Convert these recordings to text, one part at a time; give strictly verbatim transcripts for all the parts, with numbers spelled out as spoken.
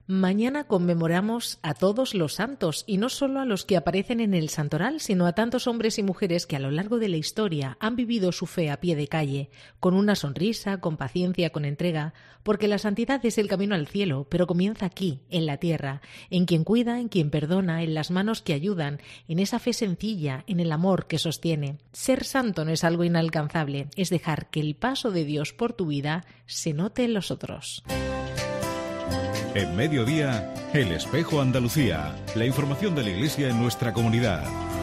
Mañana conmemoramos a todos los santos, y no solo a los que aparecen en el santoral, sino a tantos hombres y mujeres que a lo largo de la historia han vivido su fe a pie de calle, con una sonrisa, con paciencia, con entrega, porque la santidad es el camino al cielo, pero comienza aquí, en la tierra, en quien cuida, en quien perdona, en las manos que ayudan, en esa fe sencilla, en el amor que sostiene. Ser santo no es algo inalcanzable, es dejar que el paso de Dios por tu vida se note en los otros. En Mediodía, El Espejo Andalucía, la información de la Iglesia en nuestra comunidad.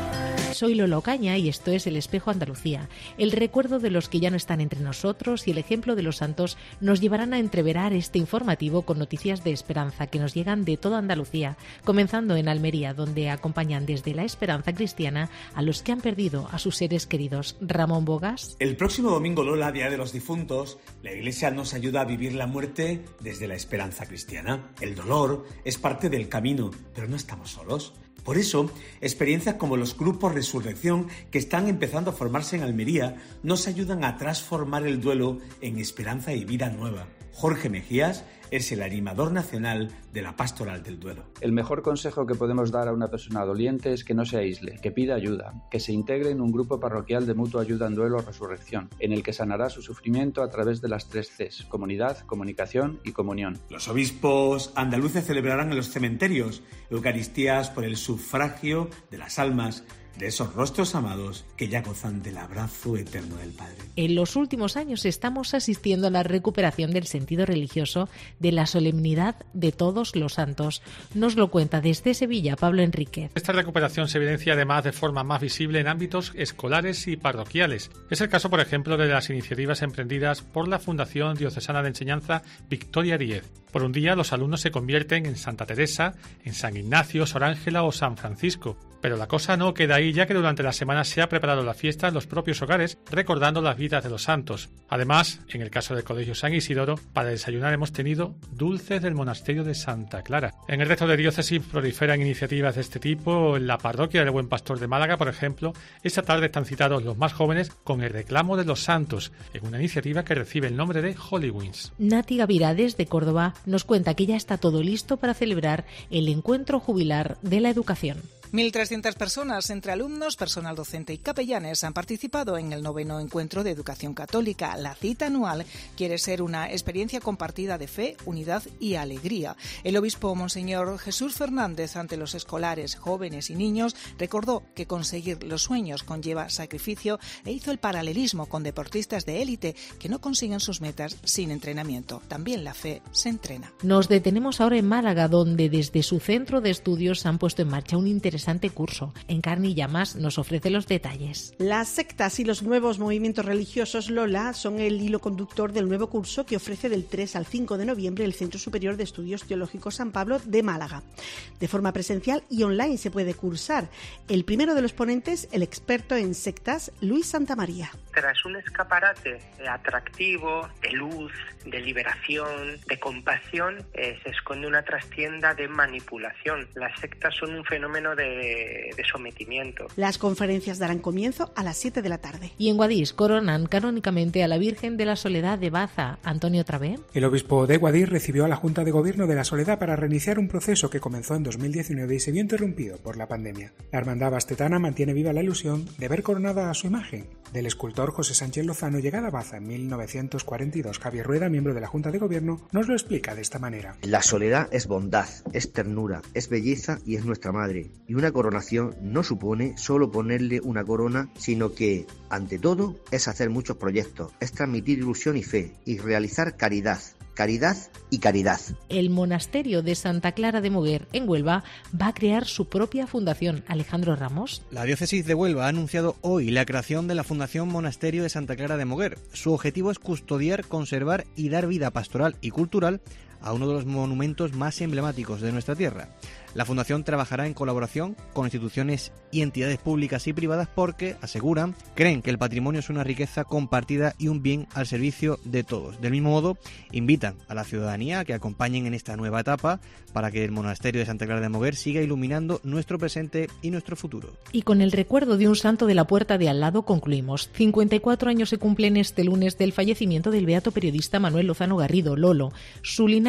Soy Lolo Caña y esto es El Espejo Andalucía. El recuerdo de los que ya no están entre nosotros y el ejemplo de los santos nos llevarán a entreverar este informativo con noticias de esperanza que nos llegan de toda Andalucía, comenzando en Almería, donde acompañan desde la esperanza cristiana a los que han perdido a sus seres queridos. Ramón Bogas. El próximo domingo, Lola, Día de los Difuntos, la Iglesia nos ayuda a vivir la muerte desde la esperanza cristiana. El dolor es parte del camino, pero no estamos solos. Por eso, experiencias como los grupos Resurrección que están empezando a formarse en Almería nos ayudan a transformar el duelo en esperanza y vida nueva. Jorge Mejías es el animador nacional de la Pastoral del Duelo. El mejor consejo que podemos dar a una persona doliente es que no se aísle, que pida ayuda, que se integre en un grupo parroquial de mutua ayuda en duelo o resurrección, en el que sanará su sufrimiento a través de las tres Cs: comunidad, comunicación y comunión. Los obispos andaluces celebrarán en los cementerios Eucaristías por el sufragio de las almas de esos rostros amados que ya gozan del abrazo eterno del Padre. En los últimos años estamos asistiendo a la recuperación del sentido religioso de la solemnidad de todos los santos. Nos lo cuenta desde Sevilla Pablo Enríquez. Esta recuperación se evidencia además de forma más visible en ámbitos escolares y parroquiales. Es el caso, por ejemplo, de las iniciativas emprendidas por la Fundación Diocesana de Enseñanza Victoria Díez. Por un día los alumnos se convierten en Santa Teresa, en San Ignacio, Sor Ángela o San Francisco. Pero la cosa no queda ahí, ya que durante la semana se ha preparado la fiesta en los propios hogares, recordando las vidas de los santos. Además, en el caso del Colegio San Isidoro, para desayunar hemos tenido dulces del monasterio de Santa Clara. En el resto de diócesis proliferan iniciativas de este tipo. En la parroquia del Buen Pastor de Málaga, por ejemplo, esta tarde están citados los más jóvenes con el reclamo de los santos, en una iniciativa que recibe el nombre de Holy Wings. Nati Gavirades, de Córdoba, nos cuenta que ya está todo listo para celebrar el encuentro jubilar de la educación. mil trescientas personas, entre alumnos, personal docente y capellanes, han participado en el noveno encuentro de educación católica. La cita anual quiere ser una experiencia compartida de fe, unidad y alegría. El obispo Monseñor Jesús Fernández, ante los escolares, jóvenes y niños, recordó que conseguir los sueños conlleva sacrificio e hizo el paralelismo con deportistas de élite que no consiguen sus metas sin entrenamiento. También la fe se entrena. Nos detenemos ahora en Málaga, donde desde su centro de estudios han puesto en marcha un interesante curso. Encarni Llamas nos ofrece los detalles. Las sectas y los nuevos movimientos religiosos, Lola, son el hilo conductor del nuevo curso que ofrece del tres al cinco de noviembre el Centro Superior de Estudios Teológicos San Pablo de Málaga. De forma presencial y online se puede cursar. El primero de los ponentes, el experto en sectas, Luis Santamaría. Tras un escaparate atractivo, de luz, de liberación, de compasión, eh, se esconde una trastienda de manipulación. Las sectas son un fenómeno de, de sometimiento. Las conferencias darán comienzo a las siete de la tarde. Y en Guadix coronan canónicamente a la Virgen de la Soledad de Baza. Antonio Travé. El obispo de Guadix recibió a la Junta de Gobierno de la Soledad para reiniciar un proceso que comenzó en dos mil diecinueve y se vio interrumpido por la pandemia. La hermandad bastetana mantiene viva la ilusión de ver coronada a su imagen. Del escultor José Sánchez Lozano, llegada a Baza en mil novecientos cuarenta y dos, Javier Rueda, miembro de la Junta de Gobierno, nos lo explica de esta manera. La soledad es bondad, es ternura, es belleza y es nuestra madre. Y una coronación no supone solo ponerle una corona, sino que, ante todo, es hacer muchos proyectos, es transmitir ilusión y fe, y realizar caridad. Caridad y caridad. El monasterio de Santa Clara de Moguer, en Huelva, va a crear su propia fundación. Alejandro Ramos. La diócesis de Huelva ha anunciado hoy la creación de la Fundación Monasterio de Santa Clara de Moguer. Su objetivo es custodiar, conservar y dar vida pastoral y cultural a uno de los monumentos más emblemáticos de nuestra tierra. La Fundación trabajará en colaboración con instituciones y entidades públicas y privadas porque, aseguran, creen que el patrimonio es una riqueza compartida y un bien al servicio de todos. Del mismo modo, invitan a la ciudadanía a que acompañen en esta nueva etapa para que el monasterio de Santa Clara de Moguer siga iluminando nuestro presente y nuestro futuro. Y con el recuerdo de un santo de la puerta de al lado concluimos. cincuenta y cuatro años se cumplen este lunes del fallecimiento del beato periodista Manuel Lozano Garrido, Lolo. Su linaje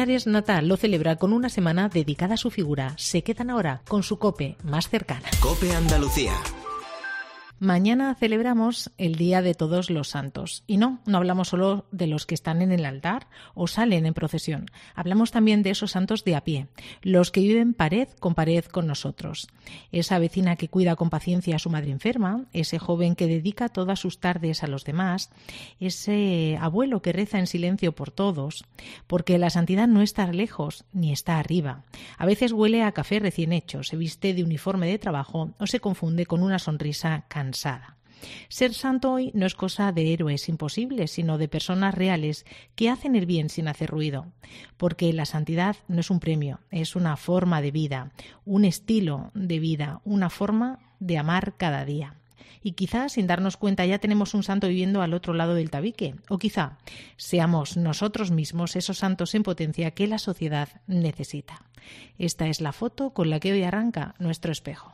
Linares Natal lo celebra con una semana dedicada a su figura. Se quedan ahora con su COPE más cercana. COPE Andalucía. Mañana celebramos el Día de Todos los Santos. Y no, no hablamos solo de los que están en el altar o salen en procesión. Hablamos también de esos santos de a pie, los que viven pared con pared con nosotros. Esa vecina que cuida con paciencia a su madre enferma, ese joven que dedica todas sus tardes a los demás, ese abuelo que reza en silencio por todos, porque la santidad no está lejos ni está arriba. A veces huele a café recién hecho, se viste de uniforme de trabajo o se confunde con una sonrisa cansada. Cansada. Ser santo hoy no es cosa de héroes imposibles, sino de personas reales que hacen el bien sin hacer ruido. Porque la santidad no es un premio, es una forma de vida, un estilo de vida, una forma de amar cada día. Y quizá, sin darnos cuenta, ya tenemos un santo viviendo al otro lado del tabique. O quizá seamos nosotros mismos esos santos en potencia que la sociedad necesita. Esta es la foto con la que hoy arranca nuestro espejo.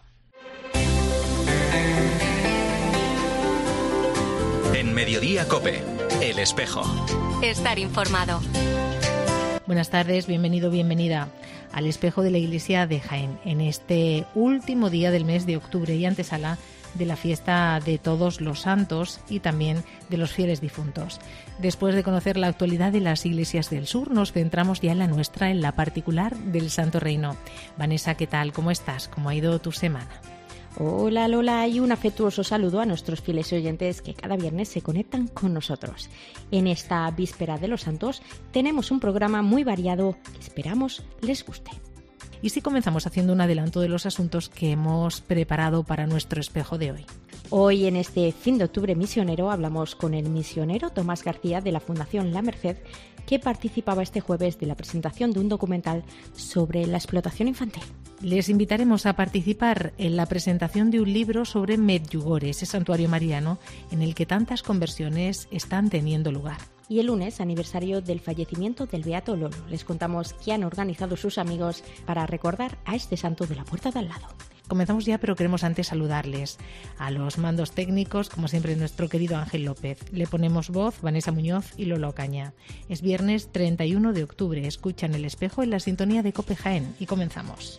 En Mediodía COPE, El Espejo. Estar informado. Buenas tardes, bienvenido, bienvenida al Espejo de la Iglesia de Jaén, en este último día del mes de octubre y antesala de la fiesta de Todos los Santos y también de los fieles difuntos. Después de conocer la actualidad de las iglesias del sur, nos centramos ya en la nuestra, en la particular del Santo Reino. Vanessa, ¿qué tal? ¿Cómo estás? ¿Cómo ha ido tu semana? Hola Lola y un afectuoso saludo a nuestros fieles oyentes que cada viernes se conectan con nosotros. En esta víspera de los santos tenemos un programa muy variado que esperamos les guste. Y si comenzamos haciendo un adelanto de los asuntos que hemos preparado para nuestro espejo de hoy. Hoy en este fin de octubre misionero hablamos con el misionero Tomás García de la Fundación La Merced, que participaba este jueves de la presentación de un documental sobre la explotación infantil. Les invitaremos a participar en la presentación de un libro sobre Medjugorje, ese santuario mariano en el que tantas conversiones están teniendo lugar. Y el lunes, aniversario del fallecimiento del Beato Lolo. Les contamos qué han organizado sus amigos para recordar a este santo de la puerta de al lado. Comenzamos ya, pero queremos antes saludarles a los mandos técnicos, como siempre nuestro querido Ángel López. Le ponemos voz Vanessa Muñoz y Lolo Ocaña. Es viernes treinta y uno de octubre. Escuchan El Espejo en la sintonía de COPE Jaén y comenzamos.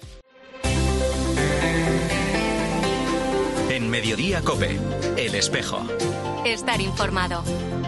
En Mediodía COPE, El Espejo. Estar informado.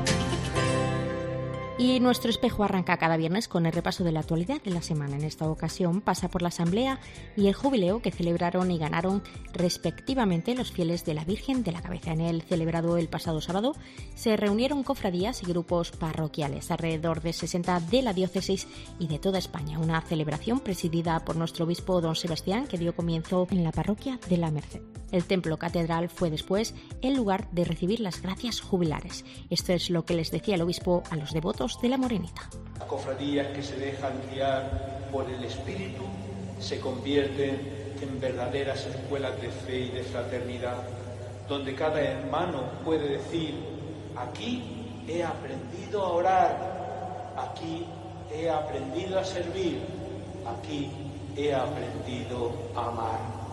Y nuestro espejo arranca cada viernes con el repaso de la actualidad de la semana. En esta ocasión pasa por la Asamblea y el jubileo que celebraron y ganaron respectivamente los fieles de la Virgen de la Cabeza. En el celebrado el pasado sábado se reunieron cofradías y grupos parroquiales, alrededor de sesenta de la diócesis y de toda España. Una celebración presidida por nuestro obispo don Sebastián que dio comienzo en la parroquia de la Merced. El templo catedral fue después el lugar de recibir las gracias jubilares. Esto es lo que les decía el obispo a los devotos de la Morenita. Las cofradías que se dejan guiar por el Espíritu se convierten en verdaderas escuelas de fe y de fraternidad, donde cada hermano puede decir: aquí he aprendido a orar, aquí he aprendido a servir, aquí he aprendido a amar.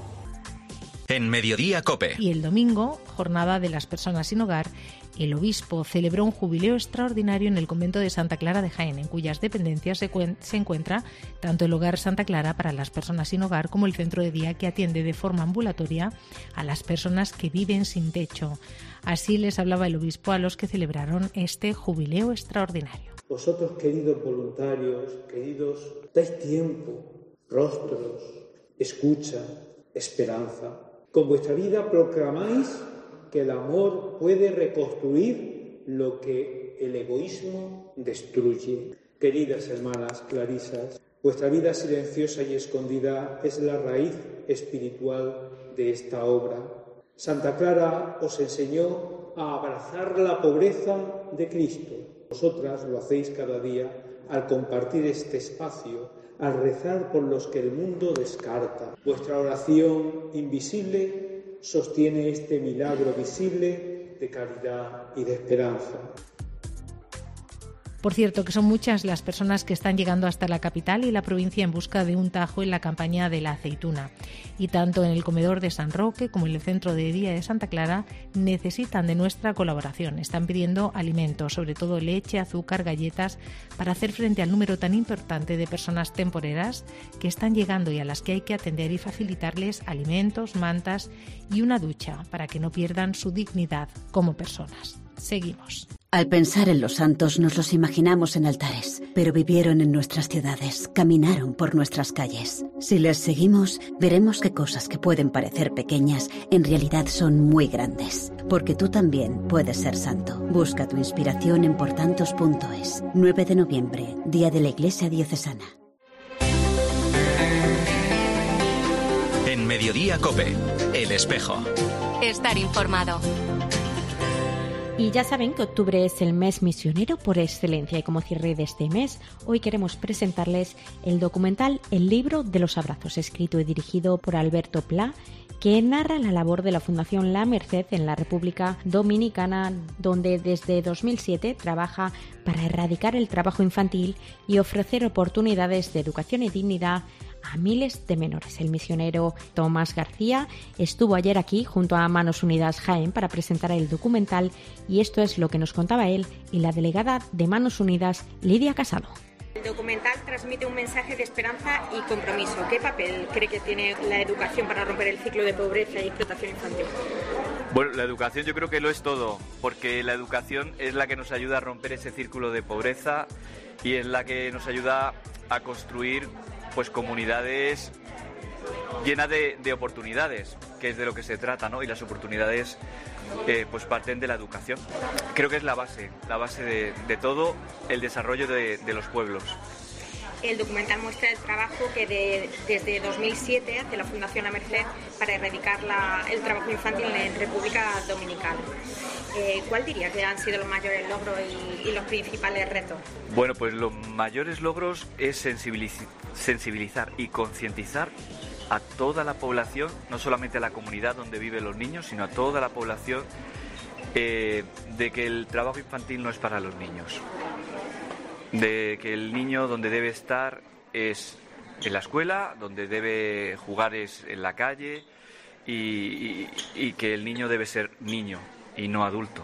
En Mediodía COPE. Y el domingo, jornada de las personas sin hogar, el obispo celebró un jubileo extraordinario en el convento de Santa Clara de Jaén, en cuyas dependencias se, cuen- se encuentra tanto el hogar Santa Clara para las personas sin hogar como el centro de día que atiende de forma ambulatoria a las personas que viven sin techo. Así les hablaba el obispo a los que celebraron este jubileo extraordinario. Vosotros, queridos voluntarios, queridos, dais tiempo, rostros, escucha, esperanza. Con vuestra vida proclamáis que el amor puede reconstruir lo que el egoísmo destruye. Queridas hermanas clarisas, vuestra vida silenciosa y escondida es la raíz espiritual de esta obra. Santa Clara os enseñó a abrazar la pobreza de Cristo. Vosotras lo hacéis cada día al compartir este espacio, al rezar por los que el mundo descarta. Vuestra oración invisible sostiene este milagro visible de caridad y de esperanza. Por cierto, que son muchas las personas que están llegando hasta la capital y la provincia en busca de un tajo en la campaña de la aceituna. Y tanto en el comedor de San Roque como en el centro de día de Santa Clara necesitan de nuestra colaboración. Están pidiendo alimentos, sobre todo leche, azúcar, galletas, para hacer frente al número tan importante de personas temporeras que están llegando y a las que hay que atender y facilitarles alimentos, mantas y una ducha para que no pierdan su dignidad como personas. Seguimos. Al pensar en los santos nos los imaginamos en altares, pero vivieron en nuestras ciudades, caminaron por nuestras calles. Si les seguimos, veremos que cosas que pueden parecer pequeñas en realidad son muy grandes, porque tú también puedes ser santo. Busca tu inspiración en portantos punto es. nueve de noviembre, Día de la Iglesia Diocesana. En Mediodía COPE, El Espejo. Estar informado. Y ya saben que octubre es el mes misionero por excelencia y como cierre de este mes, hoy queremos presentarles el documental El libro de los abrazos, escrito y dirigido por Alberto Pla, que narra la labor de la Fundación La Merced en la República Dominicana, donde desde dos mil siete trabaja para erradicar el trabajo infantil y ofrecer oportunidades de educación y dignidad a miles de menores. El misionero Tomás García estuvo ayer aquí junto a Manos Unidas Jaén para presentar el documental y esto es lo que nos contaba él y la delegada de Manos Unidas, Lidia Casado. El documental transmite un mensaje de esperanza y compromiso. ¿Qué papel cree que tiene la educación para romper el ciclo de pobreza y explotación infantil? Bueno, la educación yo creo que lo es todo, porque la educación es la que nos ayuda a romper ese círculo de pobreza y es la que nos ayuda a construir pues comunidades llenas de, de oportunidades, que es de lo que se trata, ¿no? Y las oportunidades eh, pues parten de la educación. Creo que es la base, la base de, de todo el desarrollo de, de los pueblos. El documental muestra el trabajo que de, desde dos mil siete hace la Fundación La Merced para erradicar la, el trabajo infantil en República Dominicana. Eh, ¿Cuál diría que han sido los mayores logros y, y los principales retos? Bueno, pues los mayores logros es sensibilizar, sensibilizar y concientizar a toda la población, no solamente a la comunidad donde viven los niños, sino a toda la población eh, de que el trabajo infantil no es para los niños. De que el niño donde debe estar es en la escuela, donde debe jugar es en la calle y, y, y que el niño debe ser niño y no adulto.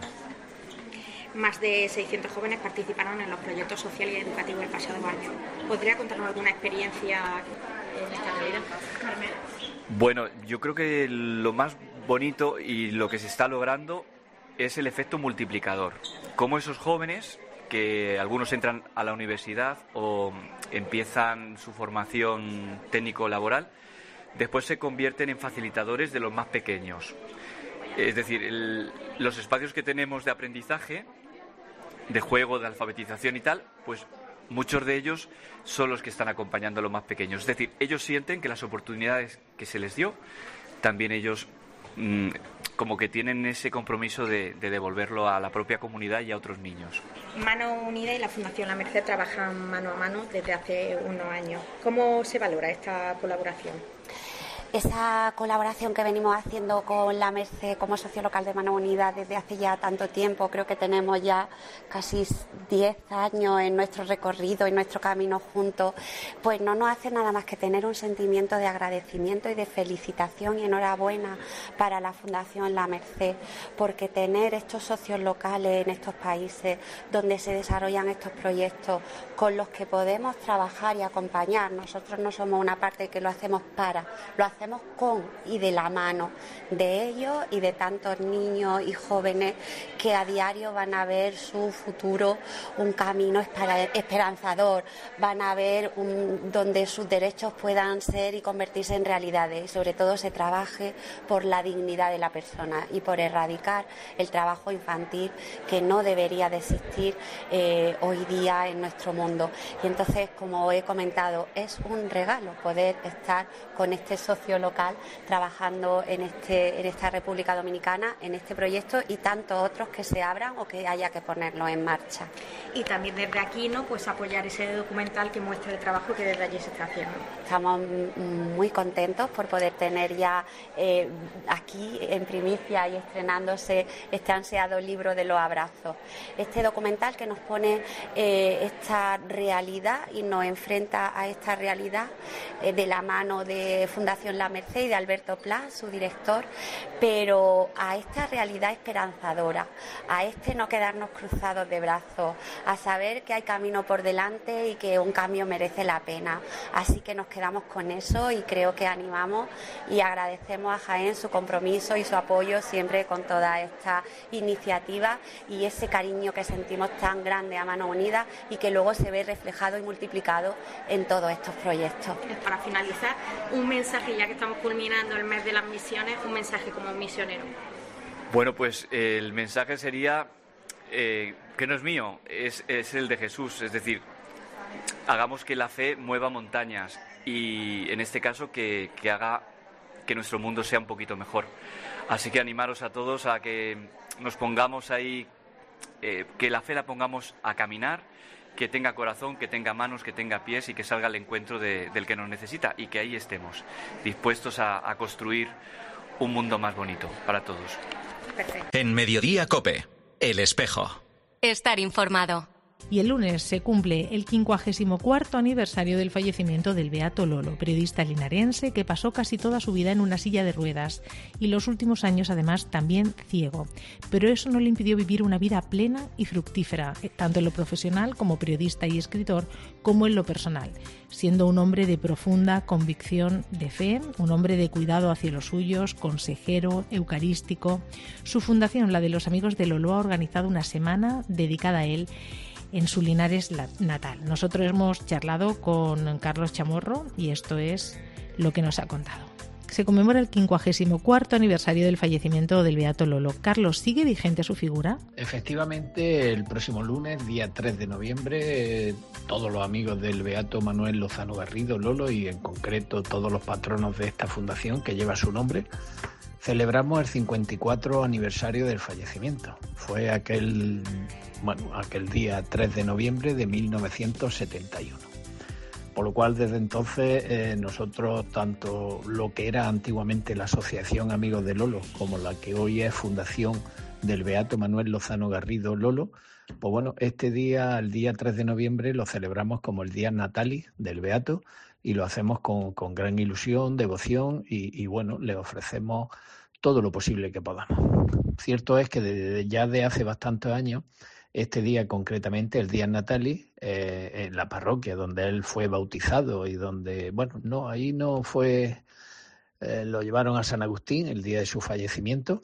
Más de seiscientos jóvenes participaron en los proyectos sociales y educativos el pasado año. ¿Podría contarnos alguna experiencia en esta realidad? Bueno, yo creo que lo más bonito y lo que se está logrando es el efecto multiplicador. Cómo esos jóvenes, que algunos entran a la universidad o empiezan su formación técnico-laboral, después se convierten en facilitadores de los más pequeños. Es decir, el, los espacios que tenemos de aprendizaje, de juego, de alfabetización y tal, pues muchos de ellos son los que están acompañando a los más pequeños. Es decir, ellos sienten que las oportunidades que se les dio, también ellos mmm, como que tienen ese compromiso de, de devolverlo a la propia comunidad y a otros niños. Mano Unida y la Fundación La Merced trabajan mano a mano desde hace unos años. ¿Cómo se valora esta colaboración? Esa colaboración que venimos haciendo con La Merced como socio local de Manos Unidas desde hace ya tanto tiempo, creo que tenemos ya casi diez años en nuestro recorrido y nuestro camino juntos, pues no nos hace nada más que tener un sentimiento de agradecimiento y de felicitación y enhorabuena para la Fundación La Merced, porque tener estos socios locales en estos países donde se desarrollan estos proyectos con los que podemos trabajar y acompañar, nosotros no somos una parte que lo hacemos para, lo hacemos con y de la mano de ellos y de tantos niños y jóvenes que a diario van a ver su futuro un camino esperanzador, van a ver un, donde sus derechos puedan ser y convertirse en realidades y sobre todo se trabaje por la dignidad de la persona y por erradicar el trabajo infantil que no debería de existir eh, hoy día en nuestro mundo. Y entonces, como he comentado, es un regalo poder estar con este socio socio local trabajando en, este, en esta República Dominicana, en este proyecto y tantos otros que se abran o que haya que ponerlo en marcha. Y también desde aquí, ¿no?, pues apoyar ese documental que muestra el trabajo que desde allí se está haciendo. Estamos muy contentos por poder tener ya eh, aquí en primicia y estrenándose este ansiado libro de los abrazos. Este documental que nos pone eh, esta realidad y nos enfrenta a esta realidad eh, de la mano de Fundación La Merced y de Alberto Pla, su director, pero a esta realidad esperanzadora, a este no quedarnos cruzados de brazos, a saber que hay camino por delante y que un cambio merece la pena. Así que nos quedamos con eso y creo que animamos y agradecemos a Jaén su compromiso y su apoyo siempre con toda esta iniciativa y ese cariño que sentimos tan grande a Mano Unida y que luego se ve reflejado y multiplicado en todos estos proyectos. Para finalizar, un mensaje, ya que estamos culminando el mes de las misiones, un mensaje como misionero. Bueno, pues eh, el mensaje sería eh, que no es mío, es, es el de Jesús, es decir, hagamos que la fe mueva montañas y en este caso que, que haga que nuestro mundo sea un poquito mejor. Así que animaros a todos a que nos pongamos ahí, eh, que la fe la pongamos a caminar, que tenga corazón, que tenga manos, que tenga pies y que salga al encuentro de, del que nos necesita y que ahí estemos, dispuestos a, a construir un mundo más bonito para todos. Perfecto. En Mediodía COPE, El Espejo. Estar informado. Y el lunes se cumple el quincuagésimo cuarto aniversario del fallecimiento del beato Lolo, periodista linarense que pasó casi toda su vida en una silla de ruedas y los últimos años además también ciego. Pero eso no le impidió vivir una vida plena y fructífera, tanto en lo profesional como periodista y escritor, como en lo personal, siendo un hombre de profunda convicción de fe, un hombre de cuidado hacia los suyos, consejero, eucarístico. Su fundación, la de los Amigos de Lolo, ha organizado una semana dedicada a él en su Linares natal. Nosotros hemos charlado con Carlos Chamorro y esto es lo que nos ha contado. Se conmemora el quincuagésimo cuarto aniversario del fallecimiento del beato Lolo. Carlos, ¿sigue vigente su figura? Efectivamente, el próximo lunes, día tres de noviembre, eh, todos los amigos del beato Manuel Lozano Garrido Lolo y en concreto todos los patronos de esta fundación que lleva su nombre, celebramos el cincuenta y cuatro aniversario del fallecimiento. Fue aquel, bueno, aquel día tres de noviembre de mil novecientos setenta y uno. Por lo cual, desde entonces, eh, nosotros, tanto lo que era antiguamente la Asociación Amigos de Lolo, como la que hoy es Fundación del Beato Manuel Lozano Garrido Lolo, pues bueno, este día, el día tres de noviembre, lo celebramos como el día natalis del Beato y lo hacemos con, con gran ilusión, devoción y, y bueno, le ofrecemos todo lo posible que podamos. Cierto es que desde ya de hace bastantes años, este día concretamente, el día natalis, eh, en la parroquia donde él fue bautizado y donde, bueno, no, ahí no fue, eh, lo llevaron a San Agustín el día de su fallecimiento,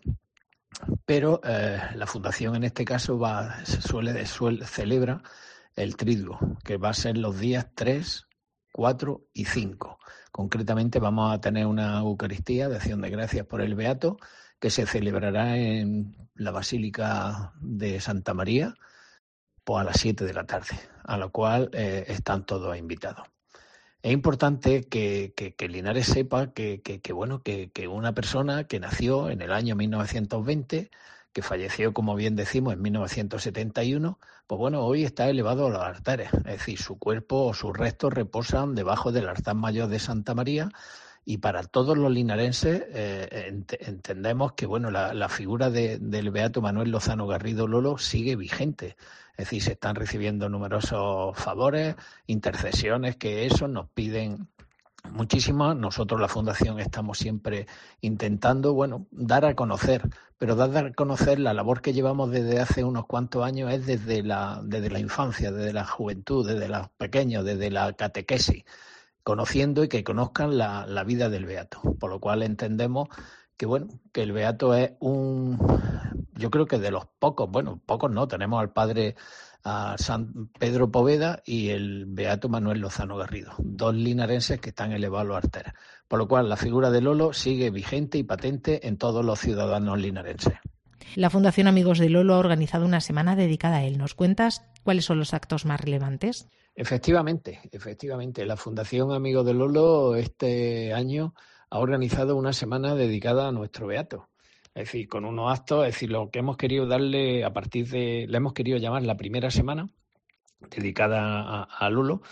pero eh, la fundación en este caso va, suele, suele celebra el triduo, que va a ser los días tres, cuatro y cinco. Concretamente vamos a tener una Eucaristía de acción de gracias por el Beato que se celebrará en la Basílica de Santa María pues a las siete de la tarde, a la cual eh, están todos invitados. Es importante que, que, que Linares sepa que, que, que, bueno, que, que una persona que nació en el año mil novecientos veinte, que falleció, como bien decimos, en mil novecientos setenta y uno, pues bueno, hoy está elevado a los altares. Es decir, su cuerpo o sus restos reposan debajo del altar mayor de Santa María y para todos los linarenses eh, ent- entendemos que bueno, la, la figura de, del beato Manuel Lozano Garrido Lolo sigue vigente. Es decir, se están recibiendo numerosos favores, intercesiones, que eso nos piden muchísimas. Nosotros, la Fundación, estamos siempre intentando, bueno, dar a conocer, pero dar a conocer la labor que llevamos desde hace unos cuantos años es desde la, desde la infancia, desde la juventud, desde los pequeños, desde la catequesis, conociendo y que conozcan la, la vida del beato. Por lo cual entendemos que, bueno, que el beato es un, yo creo que de los pocos, bueno, pocos no, tenemos al padre a San Pedro Poveda y el beato Manuel Lozano Garrido, dos linarenses que están elevados a los altares. Por lo cual la figura de Lolo sigue vigente y patente en todos los ciudadanos linarenses. La Fundación Amigos de Lolo ha organizado una semana dedicada a él. ¿Nos cuentas cuáles son los actos más relevantes? Efectivamente, efectivamente. La Fundación Amigos de Lolo este año ha organizado una semana dedicada a nuestro beato. Es decir, con unos actos, es decir, lo que hemos querido darle a partir de, le hemos querido llamar la primera semana dedicada a, a Lolo,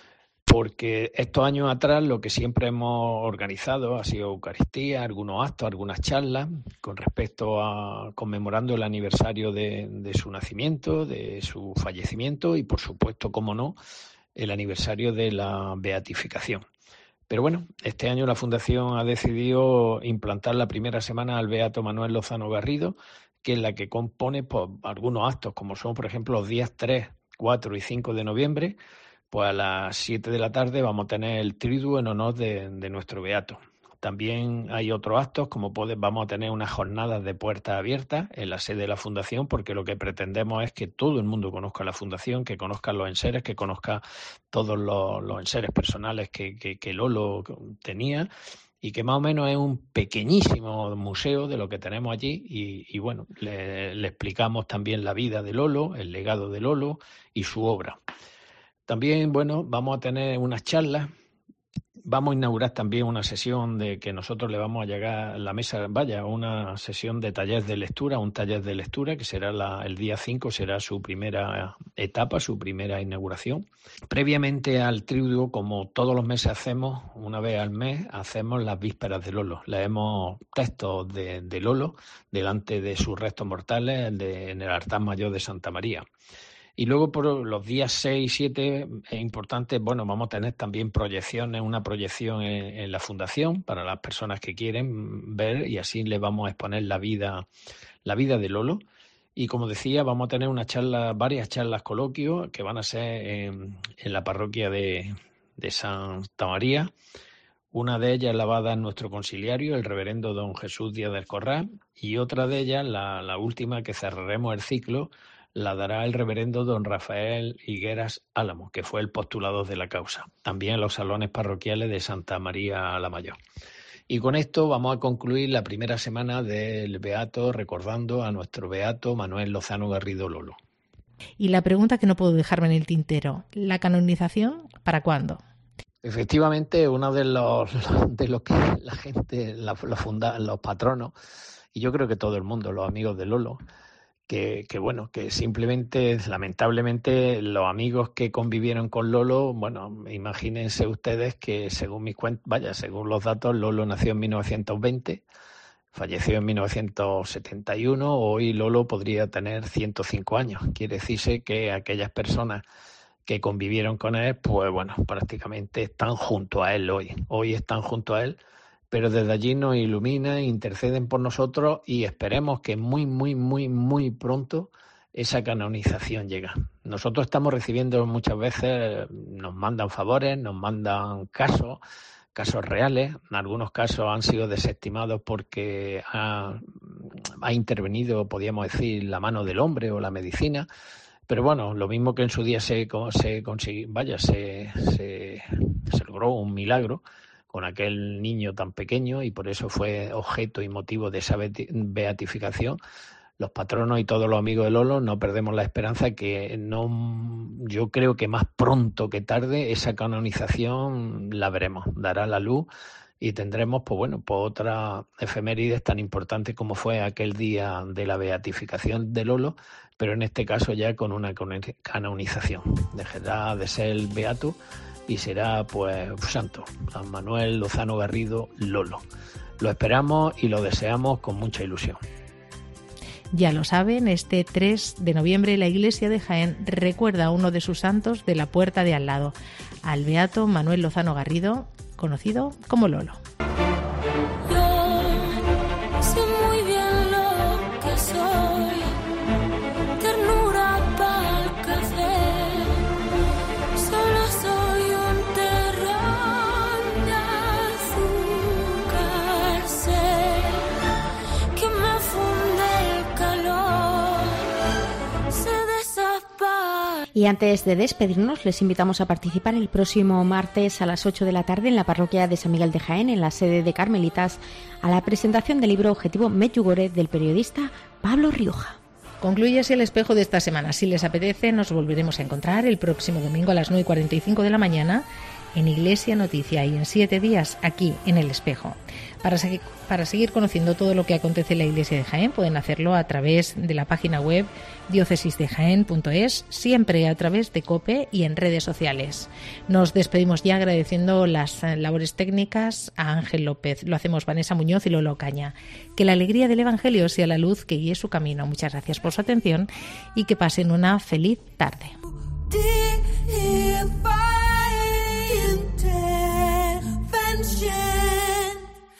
porque estos años atrás lo que siempre hemos organizado ha sido Eucaristía, algunos actos, algunas charlas con respecto a conmemorando el aniversario de, de su nacimiento, de su fallecimiento y, por supuesto, cómo no, el aniversario de la beatificación. Pero bueno, este año la Fundación ha decidido implantar la primera semana al beato Manuel Lozano Garrido, que es la que compone pues, algunos actos, como son, por ejemplo, los días tres, cuatro y cinco de noviembre, pues a las siete de la tarde vamos a tener el triduo en honor de, de nuestro beato. También hay otros actos, como puede, vamos a tener unas jornadas de puertas abiertas en la sede de la Fundación, porque lo que pretendemos es que todo el mundo conozca la Fundación, que conozca los enseres, que conozca todos los, los enseres personales que, que, que Lolo tenía, y que más o menos es un pequeñísimo museo de lo que tenemos allí, y, y bueno, le, le explicamos también la vida de Lolo, el legado de Lolo y su obra. También, bueno, vamos a tener unas charlas. Vamos a inaugurar también una sesión de que nosotros le vamos a llegar a la mesa, vaya, una sesión de talleres de lectura, un taller de lectura que será la, el día cinco, será su primera etapa, su primera inauguración. Previamente al triduo, como todos los meses hacemos, una vez al mes, hacemos las vísperas de Lolo. Leemos textos de, de Lolo delante de sus restos mortales de, en el altar mayor de Santa María. Y luego por los días seis y siete es importante, bueno, vamos a tener también proyecciones, una proyección en, en la Fundación para las personas que quieren ver, y así les vamos a exponer la vida, la vida de Lolo. Y como decía, vamos a tener una charla, varias charlas coloquios que van a ser en, en la parroquia de, de Santa María. Una de ellas la va a dar nuestro conciliario, el reverendo don Jesús Díaz del Corral, y otra de ellas, la, la última que cerraremos el ciclo, la dará el reverendo don Rafael Higueras Álamo, que fue el postulador de la causa, también en los salones parroquiales de Santa María la Mayor. Y con esto vamos a concluir la primera semana del Beato, recordando a nuestro Beato Manuel Lozano Garrido Lolo. Y la pregunta que no puedo dejarme en el tintero, ¿la canonización para cuándo? Efectivamente, uno de los, de los que la gente, la, los, funda, los patronos, y yo creo que todo el mundo, los amigos de Lolo, Que, que bueno, que simplemente, lamentablemente, los amigos que convivieron con Lolo, bueno, imagínense ustedes que según mis cuentas, vaya, según los datos, Lolo nació en mil novecientos veinte, falleció en mil novecientos setenta y uno, hoy Lolo podría tener ciento cinco años. Quiere decirse que aquellas personas que convivieron con él, pues bueno, prácticamente están junto a él hoy, hoy están junto a él. Pero desde allí nos ilumina, interceden por nosotros y esperemos que muy, muy, muy, muy pronto esa canonización llegue. Nosotros estamos recibiendo muchas veces, nos mandan favores, nos mandan casos, casos reales. En algunos casos han sido desestimados porque ha, ha intervenido, podríamos decir, la mano del hombre o la medicina. Pero bueno, lo mismo que en su día se, se consiguió, vaya, se, se, se logró un milagro con aquel niño tan pequeño, y por eso fue objeto y motivo de esa beatificación. Los patronos y todos los amigos de Lolo no perdemos la esperanza que no, yo creo que más pronto que tarde esa canonización la veremos, dará la luz y tendremos, pues bueno, pues otras efemérides tan importantes como fue aquel día de la beatificación de Lolo, pero en este caso ya con una canonización. Dejará de ser el beato y será, pues, santo, San Manuel Lozano Garrido Lolo. Lo esperamos y lo deseamos con mucha ilusión. Ya lo saben, este tres de noviembre la Iglesia de Jaén recuerda a uno de sus santos de la puerta de al lado, al beato Manuel Lozano Garrido, conocido como Lolo. Yo sé muy bien lo que soy, ternura para el café, solo soy un terrón de azúcar, sé que me funde el calor, se desapa. Y antes de despedirnos, les invitamos a participar el próximo martes a las ocho de la tarde en la parroquia de San Miguel de Jaén, en la sede de Carmelitas, a la presentación del libro Objetivo Medjugorje del periodista Pablo Rioja. Concluye así el espejo de esta semana. Si les apetece, nos volveremos a encontrar el próximo domingo a las nueve y cuarenta y cinco de la mañana en Iglesia Noticia y en Siete Días aquí en El Espejo. Para, segui- para seguir conociendo todo lo que acontece en la Iglesia de Jaén pueden hacerlo a través de la página web diócesis de jaén punto es, siempre a través de COPE y en redes sociales. Nos despedimos ya agradeciendo las labores técnicas a Ángel López. Lo hacemos Vanessa Muñoz y Lolo Caña. Que la alegría del Evangelio sea la luz que guíe su camino. Muchas gracias por su atención y que pasen una feliz tarde.